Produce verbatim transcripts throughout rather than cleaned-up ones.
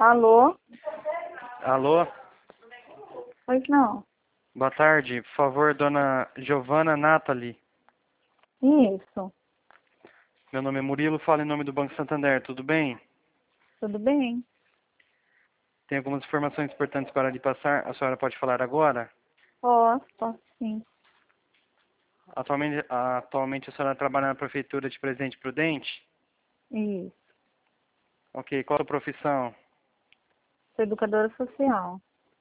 Alô? Alô? Pois não. Boa tarde. Por favor, dona Giovana Nathalie. Isso. Meu nome é Murilo, falo em nome do Banco Santander. Tudo bem? Tudo bem? Tem algumas informações importantes para lhe passar. A senhora pode falar agora? Posso, posso sim. Atualmente, atualmente a senhora trabalha na Prefeitura de Presidente Prudente? Isso. Ok. Qual a sua profissão? Sou educadora social.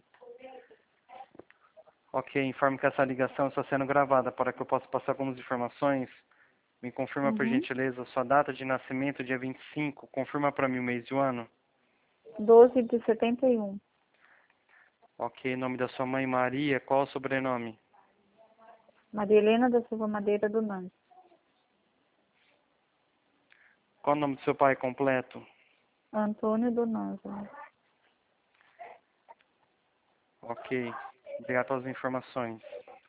Ok. Informe que essa ligação está sendo gravada para que eu possa passar algumas informações. Me confirma, por Uhum. gentileza, sua data de nascimento, dia vinte e cinco. Confirma para mim o mês e o ano. doze de setenta e um. Ok. Nome da sua mãe, Maria. Qual o sobrenome? Maria Helena da Silva Madeira do Nantes. Qual o nome do seu pai completo? Antônio do Nantes. Ok. Obrigado pelas informações.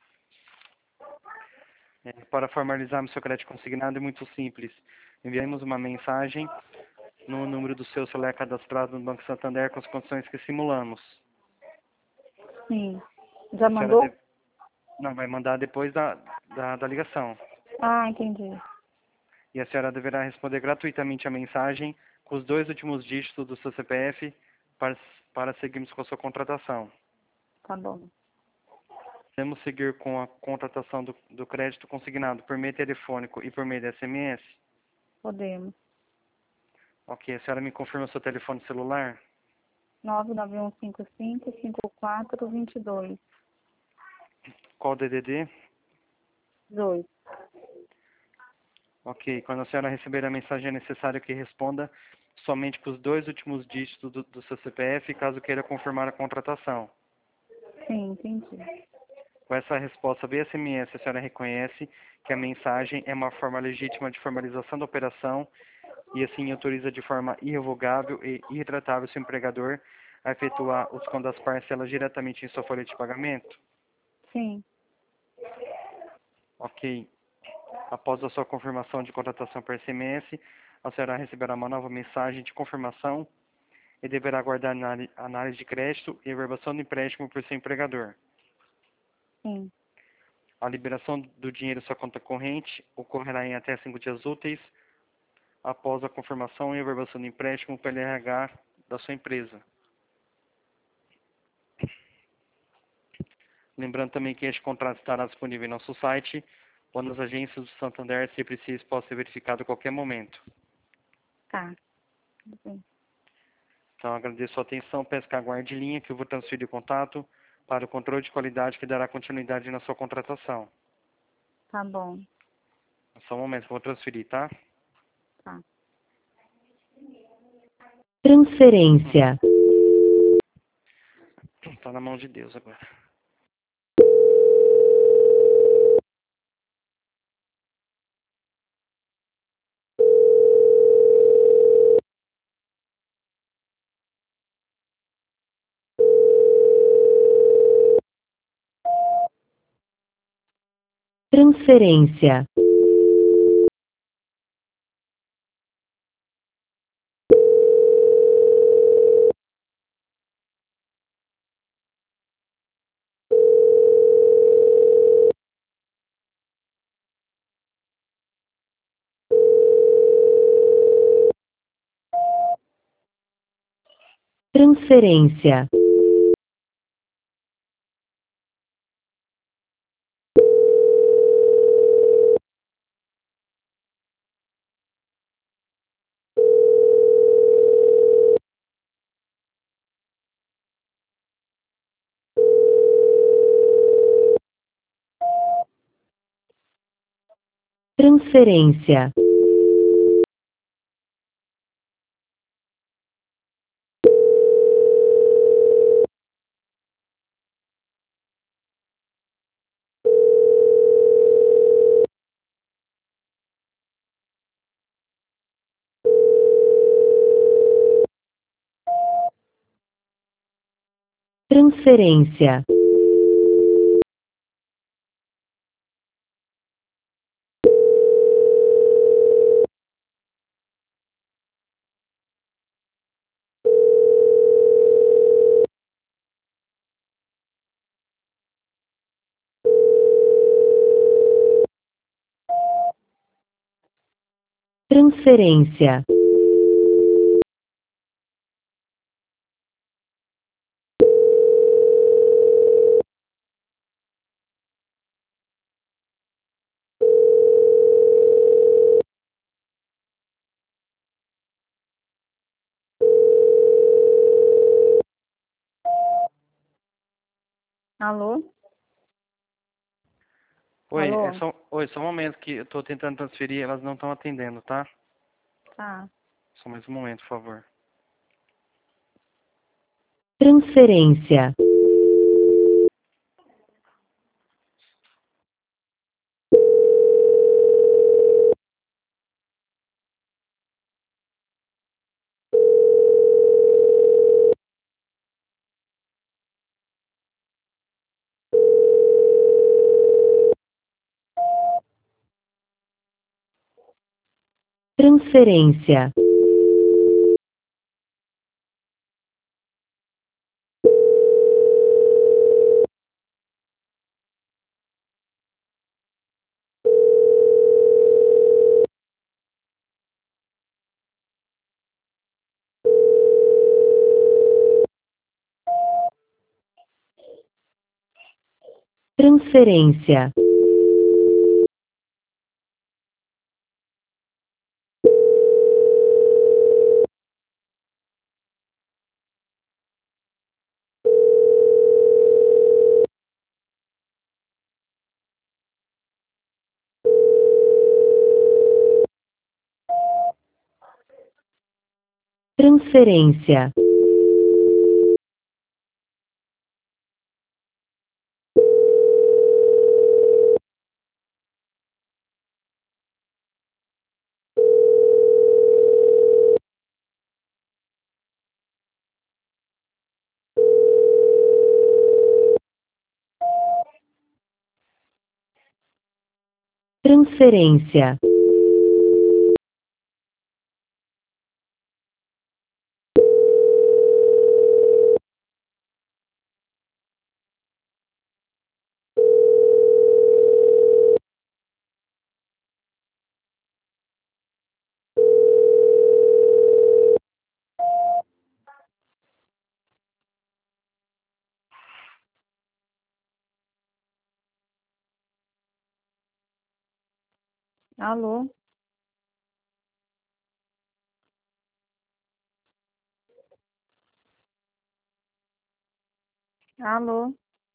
É, para formalizarmos seu crédito consignado é muito simples. Enviaremos uma mensagem no número do seu celular cadastrado no Banco Santander com as condições que simulamos. Sim. Já A senhora mandou? deve... Não, vai mandar depois da, da, da ligação. Ah, entendi. E a senhora deverá responder gratuitamente a mensagem com os dois últimos dígitos do seu C P F para, para seguirmos com a sua contratação. Tá bom. Podemos seguir com a contratação do, do crédito consignado por meio telefônico e por meio de S M S? Podemos. Ok, a senhora me confirma o seu telefone celular? nove nove um cinco cinco, cinco quatro dois dois. Qual o D D D? dezoito. Ok, quando a senhora receber a mensagem é necessário que responda somente com os dois últimos dígitos do, do seu C P F, caso queira confirmar a contratação. Sim, entendi. Com essa resposta via S M S, a senhora reconhece que a mensagem é uma forma legítima de formalização da operação e assim autoriza de forma irrevogável e irretratável seu empregador a efetuar o desconto das parcelas diretamente em sua folha de pagamento? Sim. Ok. Após a sua confirmação de contratação por S M S, a senhora receberá uma nova mensagem de confirmação e deverá aguardar a análise de crédito e reverbação do empréstimo por seu empregador. Sim. A liberação do dinheiro em sua conta corrente ocorrerá em até cinco dias úteis após a confirmação e reverbação do empréstimo pelo R H da sua empresa. Lembrando também que este contrato estará disponível em nosso site ou nas agências do Santander, se preciso, pode ser verificado a qualquer momento. Tá. Tudo bem. Então, agradeço a sua atenção, peço que aguarde linha que eu vou transferir o contato para o controle de qualidade que dará continuidade na sua contratação. Tá bom. Só um momento que eu vou transferir, tá? Tá. Transferência. Tá na mão de Deus agora. Transferência. Transferência. Transferência. Transferência. Transferência. Alô? Oi, Alô? é só, oi, só um momento que eu tô tentando transferir, elas não estão atendendo, tá? Tá. Só mais um momento, por favor. Transferência. Transferência. Transferência. Transferência. Transferência. Alô? Alô?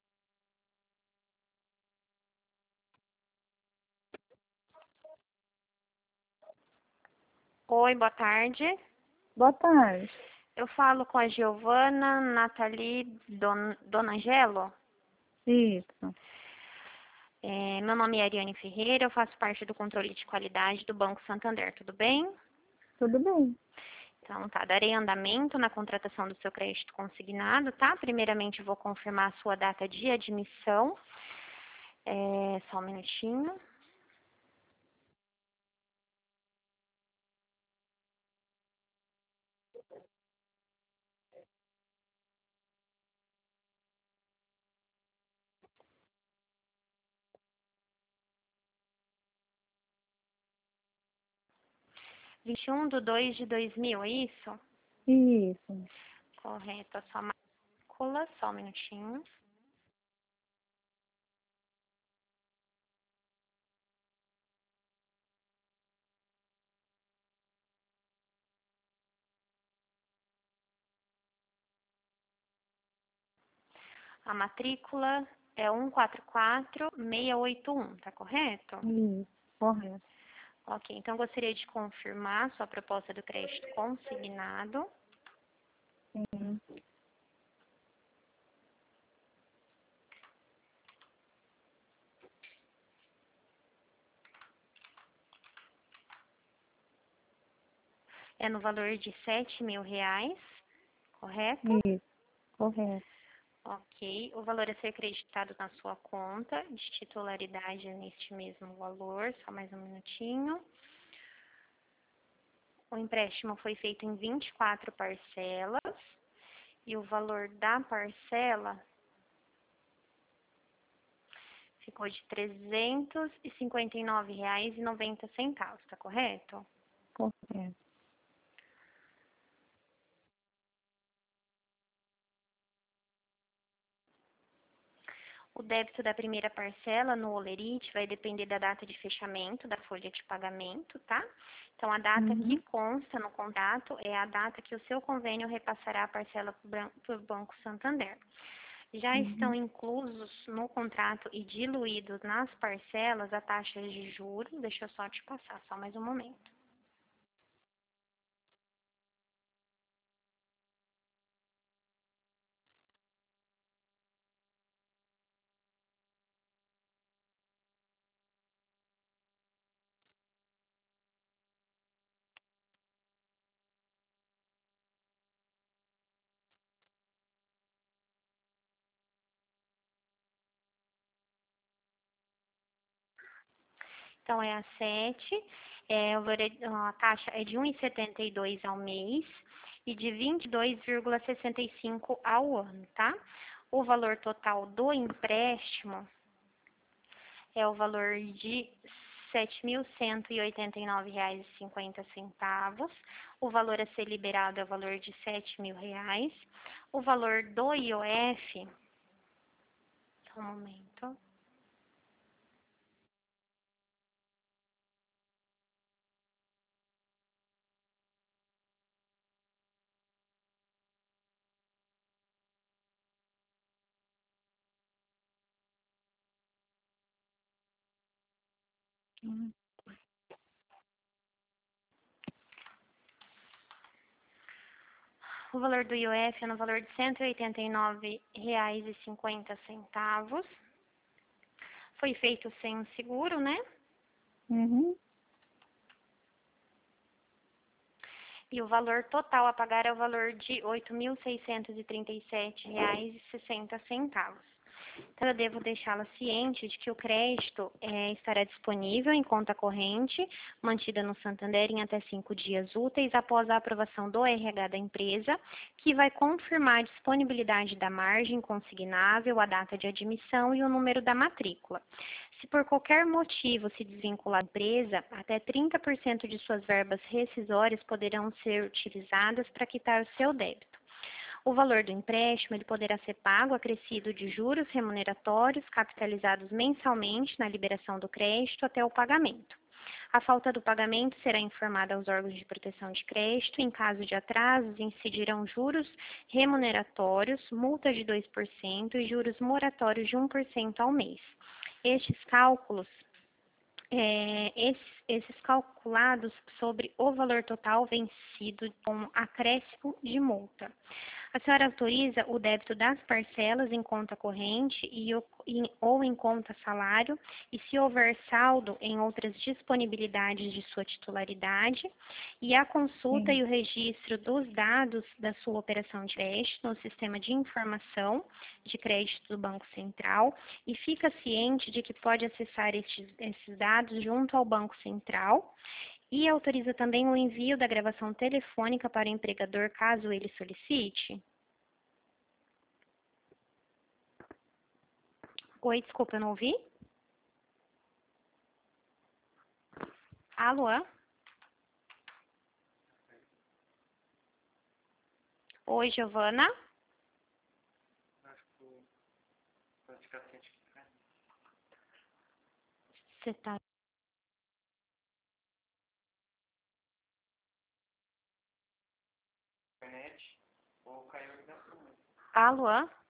Oi, boa tarde. Boa tarde. Eu falo com a Giovana, Nathalie, Don, Dona Angelo. Isso. É, meu nome é Ariane Ferreira, eu faço parte do controle de qualidade do Banco Santander, tudo bem? Tudo bem. Então tá, darei andamento na contratação do seu crédito consignado, tá? Primeiramente vou confirmar a sua data de admissão. É, só um minutinho. vinte e um de dois de dois mil, é isso? Isso. Correto, a sua matrícula, só um minutinho. A matrícula é um quatro quatro seis oito um, tá correto? Isso. Correto. Ok, então gostaria de confirmar sua proposta do crédito consignado. Sim. É no valor de sete mil reais, correto? Isso. Correto. Ok, o valor a ser creditado na sua conta de titularidade é neste mesmo valor, só mais um minutinho. O empréstimo foi feito em vinte e quatro parcelas e o valor da parcela ficou de trezentos e cinquenta e nove reais e noventa centavos, tá correto? Por quê? O débito da primeira parcela no Olerite vai depender da data de fechamento da folha de pagamento, tá? Então, a data Uhum. que consta no contrato é a data que o seu convênio repassará a parcela para o Banco Santander. Já estão Uhum. inclusos no contrato e diluídos nas parcelas a taxa de juros. Deixa eu só te passar, só mais um momento. Então, é a sete, é, o valor é- a taxa é de um vírgula setenta e dois ao mês e de vinte e dois vírgula sessenta e cinco ao ano, tá? O valor total do empréstimo é o valor de sete mil cento e oitenta e nove reais e cinquenta centavos. O valor a ser liberado é o valor de sete mil reais. O valor do I O F, só um momento. Uhum. O valor do I O F é no valor de cento e oitenta e nove reais e cinquenta centavos. Foi feito sem o seguro, né? Uhum. E o valor total a pagar é o valor de oito mil seiscentos e trinta e sete reais e sessenta centavos. Então, eu devo deixá-la ciente de que o crédito é, estará disponível em conta corrente, mantida no Santander em até cinco dias úteis após a aprovação do R H da empresa, que vai confirmar a disponibilidade da margem consignável, a data de admissão e o número da matrícula. Se por qualquer motivo se desvincular a empresa, até trinta por cento de suas verbas rescisórias poderão ser utilizadas para quitar o seu débito. O valor do empréstimo ele poderá ser pago acrescido de juros remuneratórios capitalizados mensalmente na liberação do crédito até o pagamento. A falta do pagamento será informada aos órgãos de proteção de crédito. Em caso de atrasos, incidirão juros remuneratórios, multa de dois por cento e juros moratórios de um por cento ao mês. Estes cálculos É, esses, esses calculados sobre o valor total vencido com acréscimo de multa. A senhora autoriza o débito das parcelas em conta corrente e, em, ou em conta salário e se houver saldo em outras disponibilidades de sua titularidade e a consulta Sim. e o registro dos dados da sua operação de crédito no sistema de informação de crédito do Banco Central e fica ciente de que pode acessar estes, esses dados junto ao Banco Central e autoriza também o envio da gravação telefônica para o empregador caso ele solicite? Oi, desculpa, eu não ouvi? Alô? Oi, Giovana? Você tá... Alô?